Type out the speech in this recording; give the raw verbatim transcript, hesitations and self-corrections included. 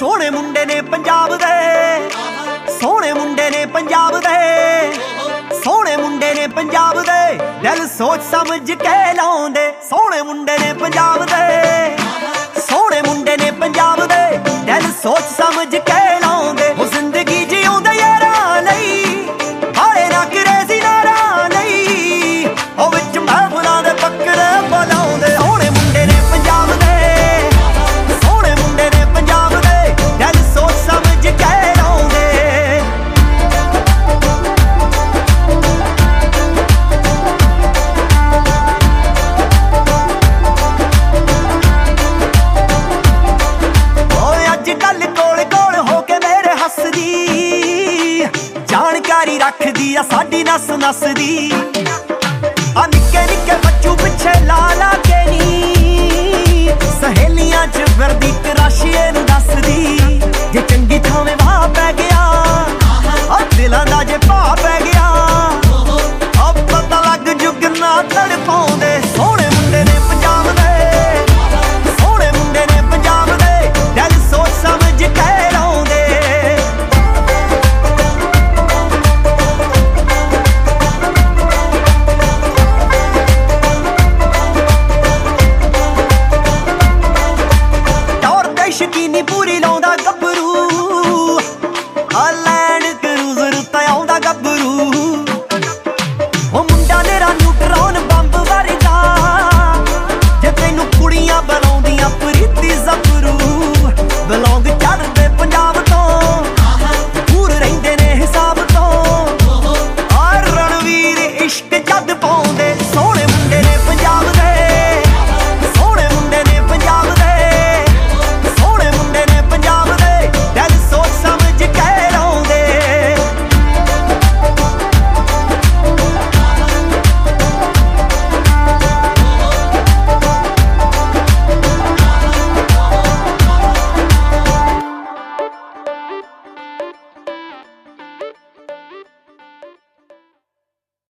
सोहणे मुंडे ने पंजाब दे, सोहणे मुंडे ने पंजाब दे, सोहणे मुंडे ने पंजाब दे, दिल सोच समझ के लाउंदे। सोहणे मुंडे ने पंजाब दे, सोहणे मुंडे ने पंजाब दे, दिल सोच समझ के लाउंदे। ओ जिंदगी जिउंदे यारां लई हाले ना करेजी नारां लई, ओ विच महफिलां दे पकड़े बुलाउंदे। सोहणे मुंडे ने पंजाब दे, सोहणे मुंडे ने पंजाब दे, दिल सोच समझ के लाउंदे। जानकारी रखदी आ साडी नस नस दी, आ निक्के निक्के बच्चू पिछे ला